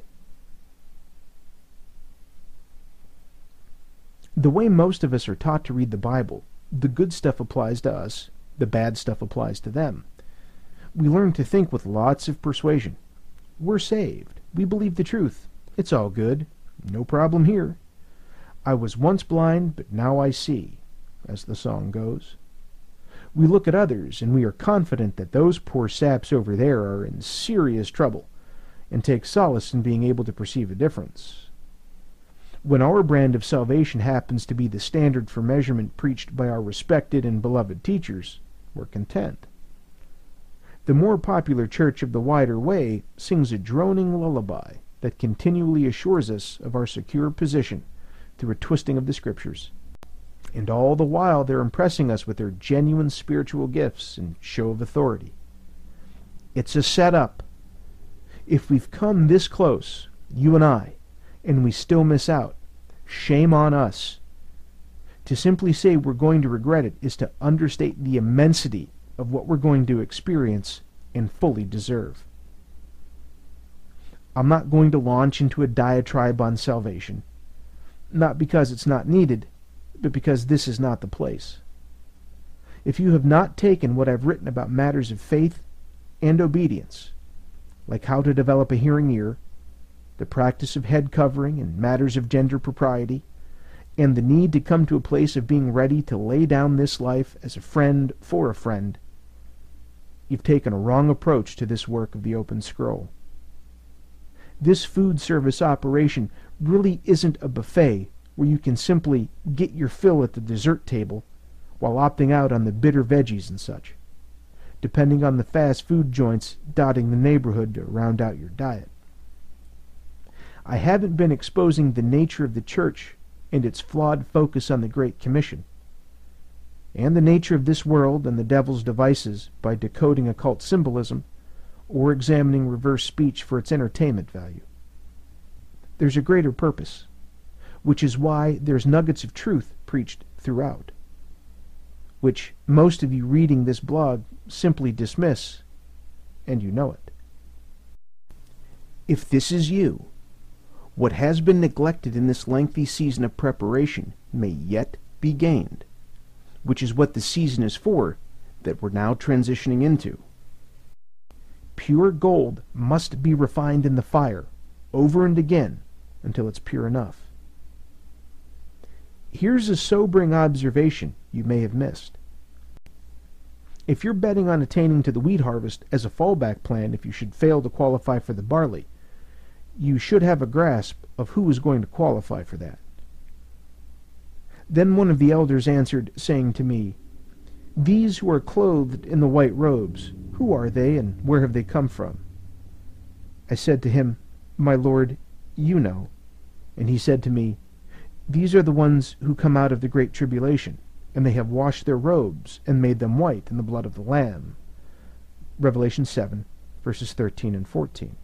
The way most of us are taught to read the Bible, the good stuff applies to us, the bad stuff applies to them. We learn to think with lots of persuasion. We're saved. We believe the truth. It's all good. No problem here. I was once blind, but now I see, as the song goes. We look at others, and we are confident that those poor saps over there are in serious trouble, and take solace in being able to perceive a difference. When our brand of salvation happens to be the standard for measurement preached by our respected and beloved teachers, we're content. The more popular church of the wider way sings a droning lullaby that continually assures us of our secure position through a twisting of the Scriptures. And all the while they're impressing us with their genuine spiritual gifts and show of authority. It's a setup. If we've come this close, you and I, and we still miss out, shame on us. To simply say we're going to regret it is to understate the immensity of what we're going to experience and fully deserve. I'm not going to launch into a diatribe on salvation, not because it's not needed, but because this is not the place. If you have not taken what I've written about matters of faith and obedience, like how to develop a hearing ear, the practice of head covering and matters of gender propriety, and the need to come to a place of being ready to lay down this life as a friend for a friend, you've taken a wrong approach to this work of the open scroll. This food service operation really isn't a buffet where you can simply get your fill at the dessert table while opting out on the bitter veggies and such, depending on the fast food joints dotting the neighborhood to round out your diet. I haven't been exposing the nature of the church and its flawed focus on the Great Commission, and the nature of this world and the devil's devices by decoding occult symbolism or examining reverse speech for its entertainment value. There's a greater purpose, which is why there's nuggets of truth preached throughout, which most of you reading this blog simply dismiss, and you know it. If this is you, what has been neglected in this lengthy season of preparation may yet be gained, which is what the season is for that we're now transitioning into. Pure gold must be refined in the fire, over and again, until it's pure enough. Here's a sobering observation you may have missed. If you're betting on attaining to the wheat harvest as a fallback plan if you should fail to qualify for the barley, you should have a grasp of who is going to qualify for that. Then one of the elders answered, saying to me, "These who are clothed in the white robes, who are they, and where have they come from?" I said to him, "My Lord, you know." And he said to me, "These are the ones who come out of the great tribulation, and they have washed their robes and made them white in the blood of the Lamb." Revelation seven, verses thirteen and fourteen.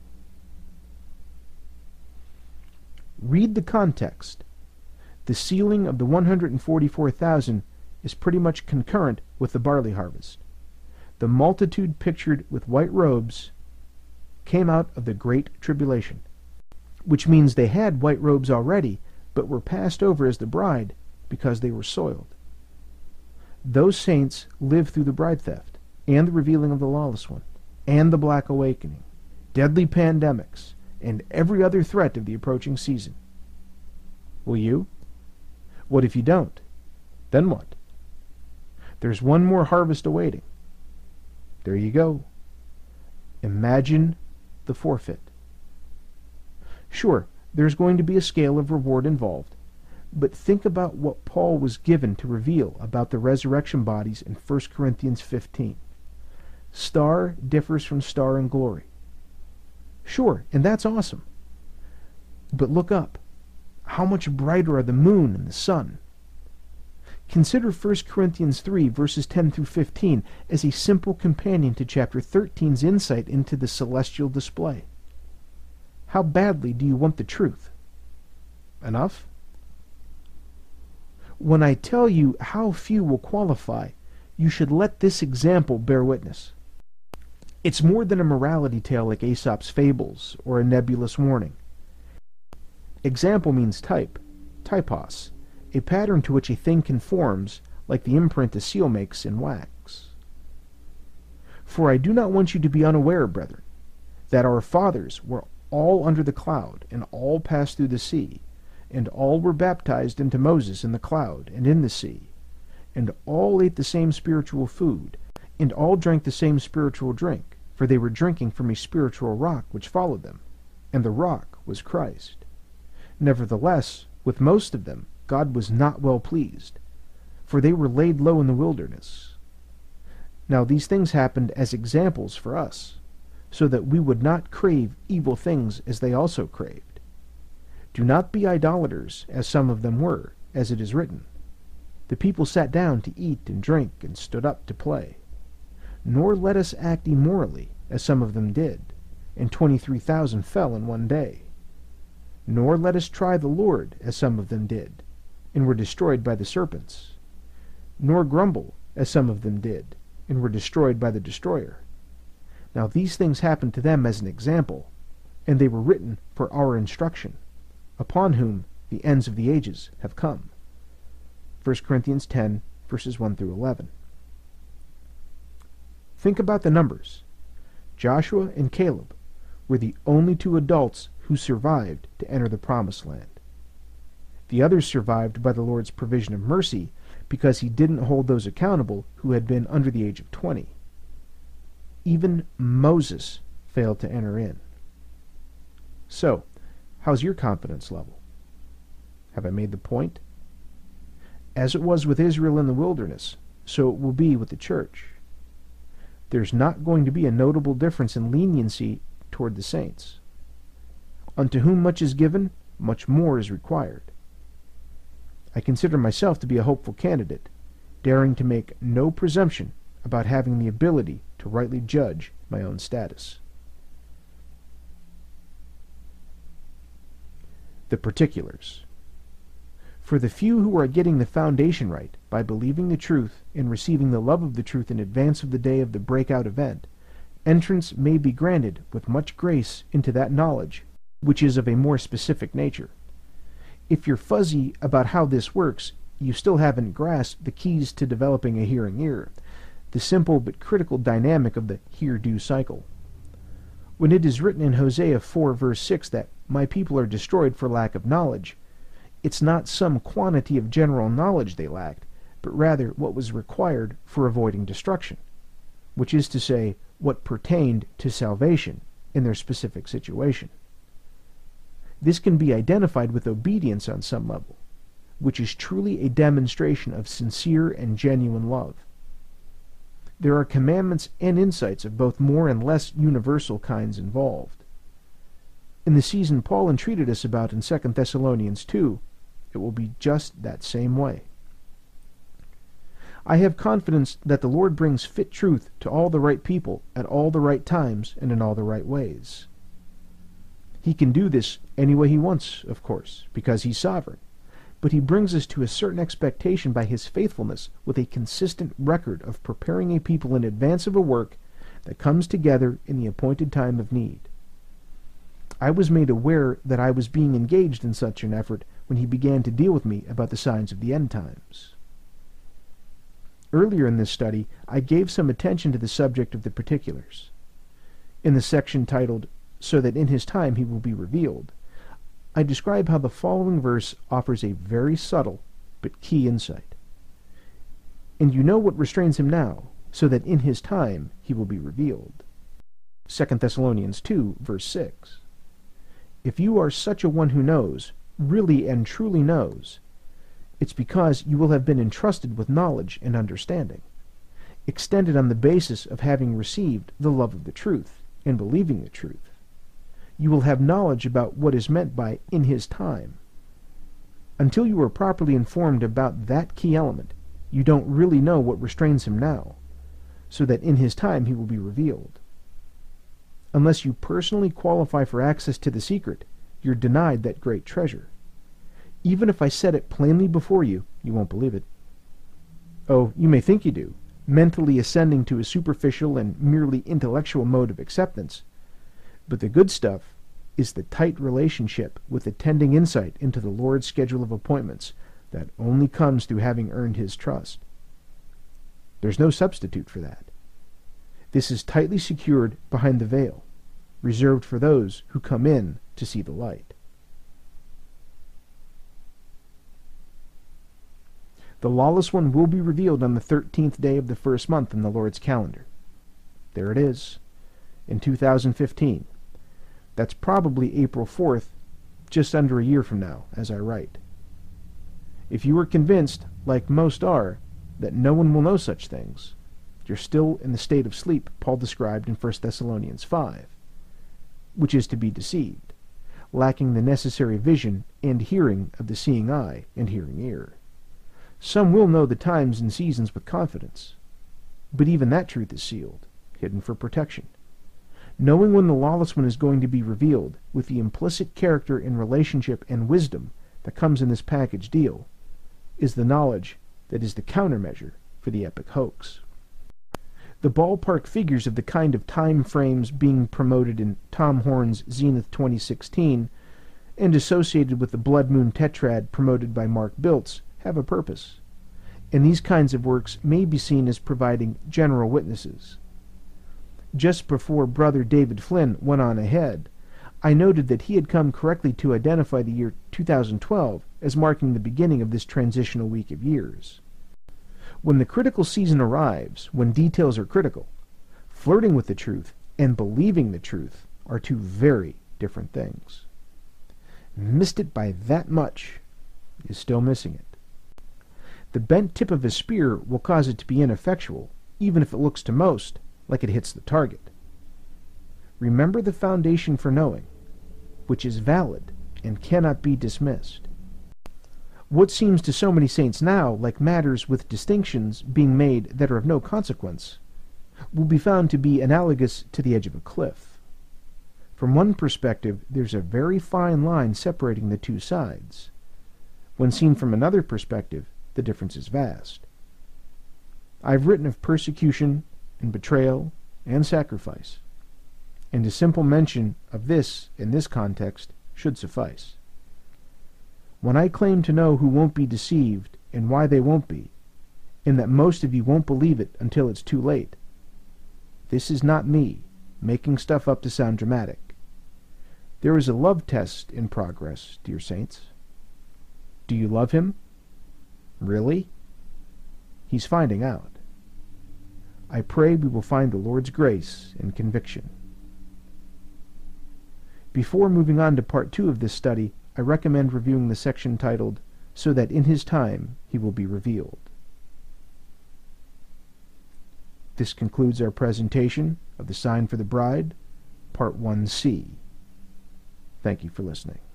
Read the context. The sealing of the one hundred forty-four thousand is pretty much concurrent with the barley harvest. The multitude pictured with white robes came out of the great tribulation, which means they had white robes already, but were passed over as the bride because they were soiled. Those saints lived through the bride theft, and the revealing of the lawless one, and the Black Awakening, deadly pandemics, and every other threat of the approaching season. Will you? What if you don't? Then what? There's one more harvest awaiting. There you go. Imagine the forfeit. Sure, there's going to be a scale of reward involved, but think about what Paul was given to reveal about the resurrection bodies in First Corinthians fifteen. Star differs from star in glory. Sure, and that's awesome. But look up. How much brighter are the moon and the sun? Consider First Corinthians three, verses ten through fifteen, as a simple companion to chapter thirteen's insight into the celestial display. How badly do you want the truth? Enough? When I tell you how few will qualify, you should let this example bear witness. It's more than a morality tale like Aesop's fables or a nebulous warning. Example means type, typos, a pattern to which a thing conforms, like the imprint a seal makes in wax. For I do not want you to be unaware, brethren, that our fathers were all under the cloud, and all passed through the sea, and all were baptized into Moses in the cloud and in the sea, and all ate the same spiritual food, and all drank the same spiritual drink, for they were drinking from a spiritual rock which followed them, and the rock was Christ. Nevertheless, with most of them God was not well pleased, for they were laid low in the wilderness. Now these things happened as examples for us, so that we would not crave evil things as they also craved. Do not be idolaters, as some of them were, as it is written. The people sat down to eat and drink, and stood up to play. Nor let us act immorally, as some of them did, and twenty-three thousand fell in one day. Nor let us try the Lord, as some of them did, and were destroyed by the serpents. Nor grumble, as some of them did, and were destroyed by the destroyer. Now these things happened to them as an example, and they were written for our instruction, upon whom the ends of the ages have come. First Corinthians ten, verses one through eleven. Think about the numbers. Joshua and Caleb were the only two adults who survived to enter the promised land. The others survived by the Lord's provision of mercy because he didn't hold those accountable who had been under the age of twenty. Even Moses failed to enter in. So, how's your confidence level? Have I made the point? As it was with Israel in the wilderness, so it will be with the church. There's not going to be a notable difference in leniency toward the saints. Unto whom much is given, much more is required. I consider myself to be a hopeful candidate, daring to make no presumption about having the ability to rightly judge my own status. The particulars. For the few who are getting the foundation right by believing the truth and receiving the love of the truth in advance of the day of the breakout event, entrance may be granted with much grace into that knowledge, which is of a more specific nature. If you're fuzzy about how this works, you still haven't grasped the keys to developing a hearing ear, the simple but critical dynamic of the hear-do cycle. When it is written in Hosea four verse six that my people are destroyed for lack of knowledge, it's not some quantity of general knowledge they lacked, but rather what was required for avoiding destruction, which is to say, what pertained to salvation in their specific situation. This can be identified with obedience on some level, which is truly a demonstration of sincere and genuine love. There are commandments and insights of both more and less universal kinds involved. In the season Paul entreated us about in Second Thessalonians two, it will be just that same way. I have confidence that the Lord brings fit truth to all the right people at all the right times and in all the right ways. He can do this any way he wants, of course, because he's sovereign, but he brings us to a certain expectation by his faithfulness with a consistent record of preparing a people in advance of a work that comes together in the appointed time of need. I was made aware that I was being engaged in such an effort when he began to deal with me about the signs of the end times. Earlier in this study, I gave some attention to the subject of the particulars. In the section titled, "So that in his time he will be revealed," I describe how the following verse offers a very subtle but key insight. And you know what restrains him now, so that in his time he will be revealed. Second Thessalonians two, verse six. If you are such a one who knows, really and truly knows, it's because you will have been entrusted with knowledge and understanding, extended on the basis of having received the love of the truth and believing the truth. You will have knowledge about what is meant by "in his time." Until you are properly informed about that key element, you don't really know what restrains him now, so that in his time he will be revealed. Unless you personally qualify for access to the secret, you're denied that great treasure. Even if I said it plainly before you, you won't believe it. Oh, you may think you do, mentally ascending to a superficial and merely intellectual mode of acceptance. But the good stuff is the tight relationship with attending insight into the Lord's schedule of appointments that only comes through having earned his trust. There's no substitute for that. This is tightly secured behind the veil, reserved for those who come in to see the light. The lawless one will be revealed on the thirteenth day of the first month in the Lord's calendar. There it is, in two thousand fifteen. That's probably April fourth, just under a year from now, as I write. If you are convinced, like most are, that no one will know such things, you're still in the state of sleep Paul described in First Thessalonians five, which is to be deceived, lacking the necessary vision and hearing of the seeing eye and hearing ear. Some will know the times and seasons with confidence, but even that truth is sealed, hidden for protection. Knowing when the lawless one is going to be revealed, with the implicit character and relationship and wisdom that comes in this package deal, is the knowledge that is the countermeasure for the epic hoax. The ballpark figures of the kind of time frames being promoted in Tom Horn's Zenith twenty sixteen and associated with the Blood Moon Tetrad promoted by Mark Biltz have a purpose, and these kinds of works may be seen as providing general witnesses. Just before Brother David Flynn went on ahead, I noted that he had come correctly to identify the year two thousand twelve as marking the beginning of this transitional week of years. When the critical season arrives, when details are critical, flirting with the truth and believing the truth are two very different things. Missed it by that much is still missing it. The bent tip of a spear will cause it to be ineffectual, even if it looks to most like it hits the target. Remember the foundation for knowing, which is valid and cannot be dismissed. What seems to so many saints now like matters with distinctions being made that are of no consequence will be found to be analogous to the edge of a cliff. From one perspective, there's a very fine line separating the two sides. When seen from another perspective, the difference is vast. I've written of persecution and betrayal and sacrifice, and a simple mention of this in this context should suffice. When I claim to know who won't be deceived and why they won't be, and that most of you won't believe it until it's too late, this is not me making stuff up to sound dramatic. There is a love test in progress, dear saints. Do you love him? Really? He's finding out. I pray we will find the Lord's grace and conviction. Before moving on to part two of this study, I recommend reviewing the section titled, "So that in his time he will be revealed." This concludes our presentation of The Sign for the Bride, Part one C. Thank you for listening.